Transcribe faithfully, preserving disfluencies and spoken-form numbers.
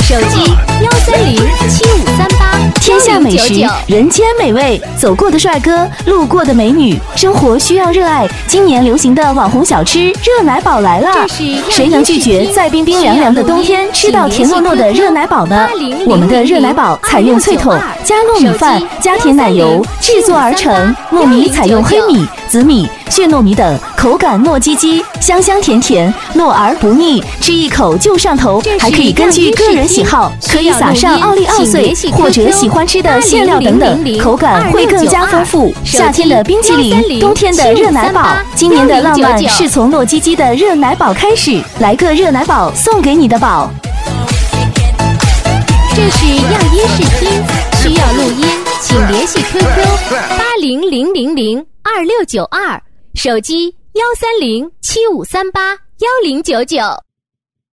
手机幺三零七五三八。 天下美食，人间美味，走过的帅哥，路过的美女，生活需要热爱。今年流行的网红小吃热奶堡来了，谁能拒绝在冰冰凉凉的冬天吃到甜糯糯的热奶堡呢？我们的热奶堡采用脆筒加糯米饭加甜奶油制作而成，糯米采用黑米、紫米、血糯米等，口感糯叽叽，香香甜甜，糯而不腻，吃一口就上头。还可以根据个人喜好，可以撒上奥利奥碎或者喜欢吃的馅料等等，口感会更加丰富。夏天的冰淇淋，冬天的热奶堡，今年的浪漫是从糯叽叽的热奶堡开始，来个热奶堡送给你的宝。 这是样音视听，需要录音请联系 Q Q 八零零零零二六九二，手机幺三零七五三八幺零九九。